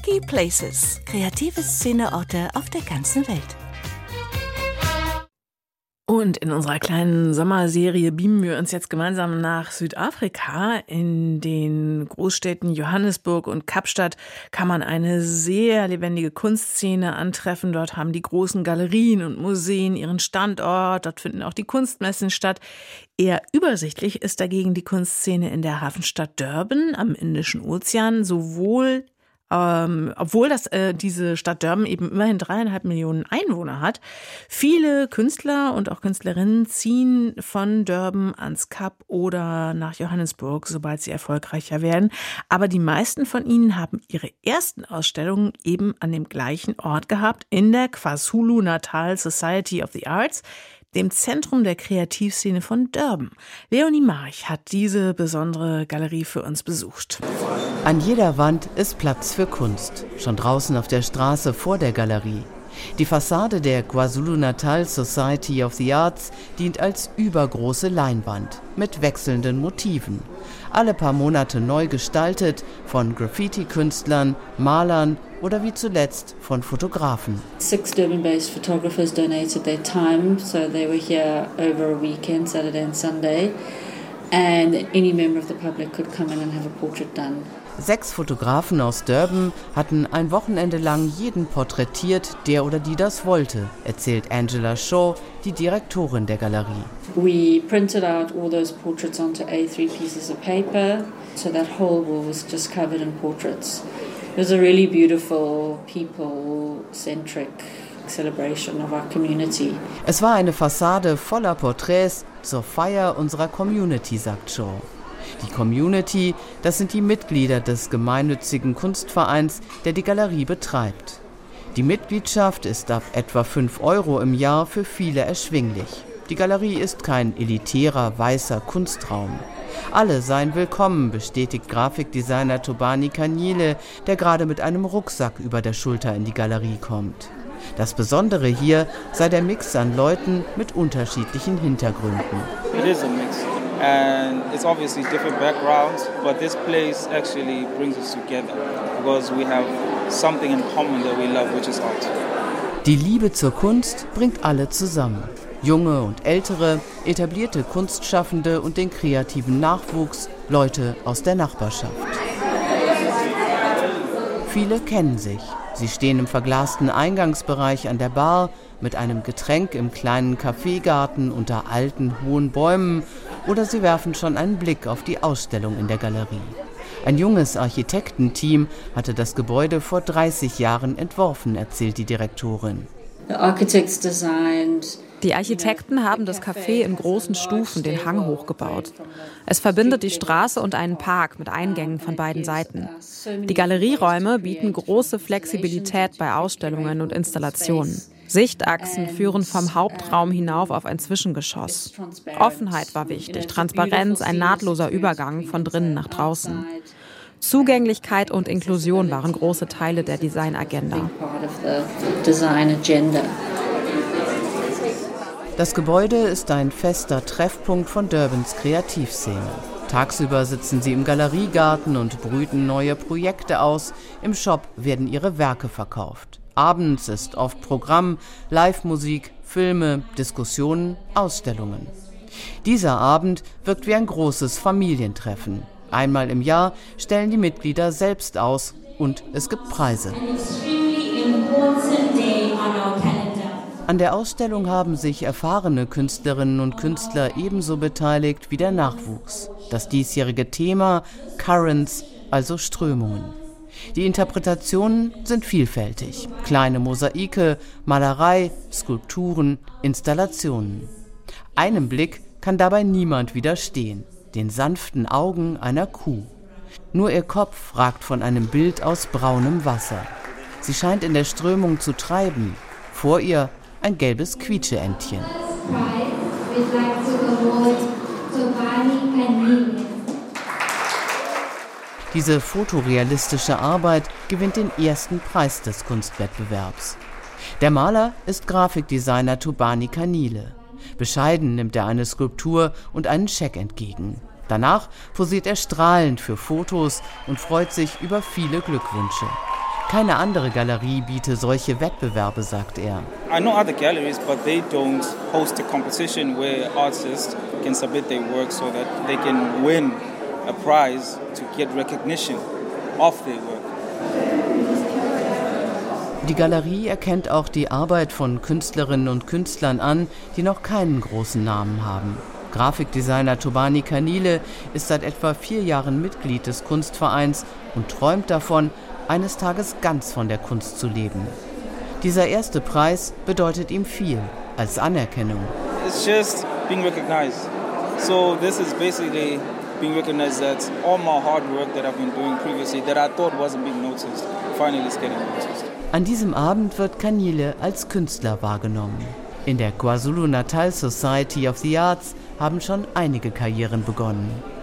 Quirky Places, kreative Szeneorte auf der ganzen Welt. Und in unserer kleinen Sommerserie beamen wir uns jetzt gemeinsam nach Südafrika. In den Großstädten Johannesburg und Kapstadt kann man eine sehr lebendige Kunstszene antreffen. Dort haben die großen Galerien und Museen ihren Standort. Dort finden auch die Kunstmessen statt. Eher übersichtlich ist dagegen die Kunstszene in der Hafenstadt Durban am Indischen Ozean, obwohl diese Stadt Durban eben immerhin 3,5 Millionen Einwohner hat. Viele Künstler und auch Künstlerinnen ziehen von Durban ans Kap oder nach Johannesburg, sobald sie erfolgreicher werden. Aber die meisten von ihnen haben ihre ersten Ausstellungen eben an dem gleichen Ort gehabt, in der KwaZulu-Natal Society of the Arts, dem Zentrum der Kreativszene von Durban. Leonie March hat diese besondere Galerie für uns besucht. An jeder Wand ist Platz für Kunst, schon draußen auf der Straße vor der Galerie. Die Fassade der KwaZulu-Natal Society of the Arts dient als übergroße Leinwand mit wechselnden Motiven. Alle paar Monate neu gestaltet von Graffiti-Künstlern, Malern oder wie zuletzt von Fotografen. 6 Durban-based photographers donated their time, so they were here over a weekend, Saturday and Sunday, and any member of the public could come in and have a portrait done. 6 Fotografen aus Durban hatten ein Wochenende lang jeden porträtiert, der oder die das wollte, erzählt Angela Shaw, die Direktorin der Galerie. We printed out all those portraits onto A3 pieces of paper, so that whole wall was just covered in portraits. It was a really beautiful, people-centric celebration of our community. Es war eine Fassade voller Porträts zur Feier unserer Community, sagt Shaw. Die Community, das sind die Mitglieder des gemeinnützigen Kunstvereins, der die Galerie betreibt. Die Mitgliedschaft ist ab etwa 5 € im Jahr für viele erschwinglich. Die Galerie ist kein elitärer, weißer Kunstraum. Alle seien willkommen, bestätigt Grafikdesigner Thobani Kanile, der gerade mit einem Rucksack über der Schulter in die Galerie kommt. Das Besondere hier sei der Mix an Leuten mit unterschiedlichen Hintergründen. It is a mix. And it's obviously different backgrounds, but this place actually brings us together because we have something in common that we love, which is art. Die Liebe zur Kunst bringt alle zusammen. Junge und ältere, etablierte Kunstschaffende und den kreativen Nachwuchs, Leute aus der Nachbarschaft. Viele kennen sich. Sie stehen im verglasten Eingangsbereich an der Bar mit einem Getränk im kleinen Kaffeegarten unter alten, hohen Bäumen oder sie werfen schon einen Blick auf die Ausstellung in der Galerie. Ein junges Architektenteam hatte das Gebäude vor 30 Jahren entworfen, erzählt die Direktorin. Die Architekten haben das Café in großen Stufen den Hang hochgebaut. Es verbindet die Straße und einen Park mit Eingängen von beiden Seiten. Die Galerieräume bieten große Flexibilität bei Ausstellungen und Installationen. Sichtachsen führen vom Hauptraum hinauf auf ein Zwischengeschoss. Offenheit war wichtig, Transparenz, ein nahtloser Übergang von drinnen nach draußen. Zugänglichkeit und Inklusion waren große Teile der Designagenda. Das Gebäude ist ein fester Treffpunkt von Durbans Kreativszene. Tagsüber sitzen sie im Galeriegarten und brüten neue Projekte aus. Im Shop werden ihre Werke verkauft. Abends ist oft Programm, Live-Musik, Filme, Diskussionen, Ausstellungen. Dieser Abend wirkt wie ein großes Familientreffen. Einmal im Jahr stellen die Mitglieder selbst aus und es gibt Preise. An der Ausstellung haben sich erfahrene Künstlerinnen und Künstler ebenso beteiligt wie der Nachwuchs. Das diesjährige Thema Currents, also Strömungen. Die Interpretationen sind vielfältig. Kleine Mosaike, Malerei, Skulpturen, Installationen. Einem Blick kann dabei niemand widerstehen. Den sanften Augen einer Kuh. Nur ihr Kopf ragt von einem Bild aus braunem Wasser. Sie scheint in der Strömung zu treiben. Vor ihr ein gelbes Quietscheentchen. Diese fotorealistische Arbeit gewinnt den ersten Preis des Kunstwettbewerbs. Der Maler ist Grafikdesigner Thobani Kanile. Bescheiden nimmt er eine Skulptur und einen Scheck entgegen. Danach posiert er strahlend für Fotos und freut sich über viele Glückwünsche. Keine andere Galerie biete solche Wettbewerbe, sagt er. I know other galleries, but they don't host a competition where artists can submit their work so that they can win a prize to get recognition of their work. Die Galerie erkennt auch die Arbeit von Künstlerinnen und Künstlern an, die noch keinen großen Namen haben. Grafikdesigner Tobani Kanile ist seit etwa 4 Jahren Mitglied des Kunstvereins und träumt davon, eines Tages ganz von der Kunst zu leben. Dieser erste Preis bedeutet ihm viel als Anerkennung. It's just being recognized. So this is basically being recognized that all my hard work that I've been doing previously that I thought wasn't being noticed, finally is getting noticed. An diesem Abend wird Kanile als Künstler wahrgenommen. In der KwaZulu-Natal Society of the Arts haben schon einige Karrieren begonnen.